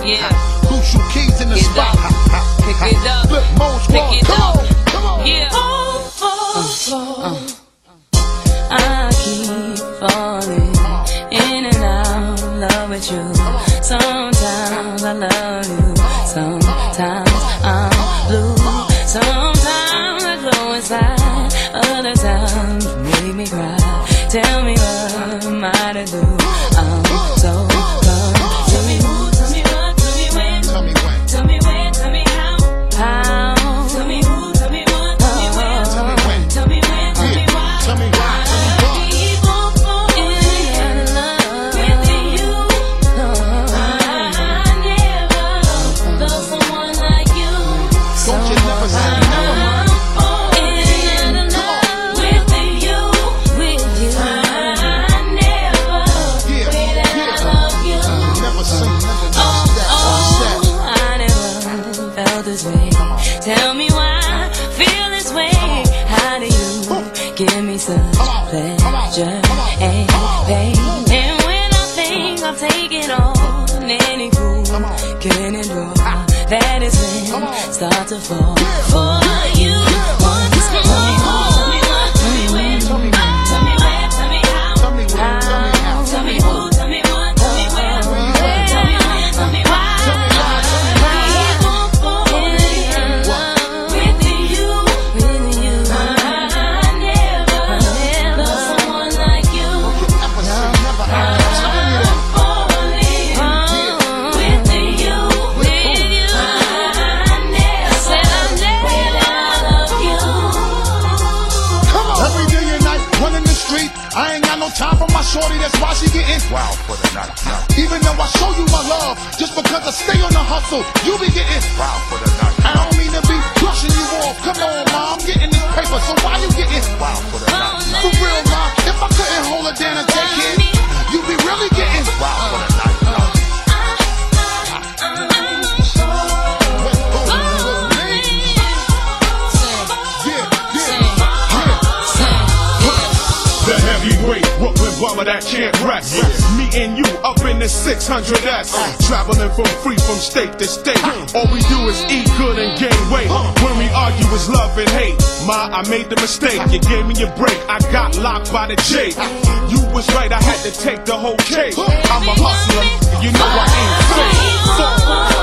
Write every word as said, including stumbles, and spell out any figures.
Yeah. Crucial keys in the Pick it spot. up. Pick it up. Flip mode Pick squad. it Come up. on, come on. Yeah. Uh, I keep falling in and out of love with you. Sometimes I love you, sometimes I'm blue. Sometimes I glow inside, other times you make me cry. Tell me what am I to do? I'm so confused. Tell me who, tell me what, tell me when, Tell me when. tell me when, tell me how, how. Tell me who, tell me what, tell me when, Tell me when. tell me when, tell me why. Tell me why. Tell me why. Keep on falling in love with you. I never love someone like you. Don't you never say never. I'm falling in love with you, with you. I never Yeah, say that I yeah. love you. Never say never. Oh, Watch that. Watch that. oh, I never felt this way. Tell me why I feel this way. How do you give me such pleasure and pain? And when I think I've taken all any fool can endure, that is when I start to fall for you. Once more. Tell me what, tell me when, Tell me when. tell me where, tell me how. Tell me when. Tell me how. Tell me who, tell me what, tell me where, tell me when, tell me why. Tell me why. Tell me why. Keep on falling in love with you, with you. I never love someone like you. Never say never. I'm telling you that. Falling with you, with you. I never said I never love you. Come on. Every day and night, running the street. I ain't got no time for my shorty, that's why she getting wild for the night. Even though I show you my love, just because I stay on the hustle, you be getting wild for the night. I don't mean to be brushing you off. Come on, ma, I'm getting this paper, so why you getting wild for the night? For real, ma, if I couldn't hold her down and take care, you be really getting wild for the night. The heavyweight, Brooklyn brother that can't rest. Me and you up in the six hundred S. Traveling from free from state to state. All we do is eat good and gain weight. When we argue it's love and hate. Ma, I made the mistake. You gave me a break. I got locked by the J. You was right, I had to take the whole cake. I'm a hustler, you know I ain't fake.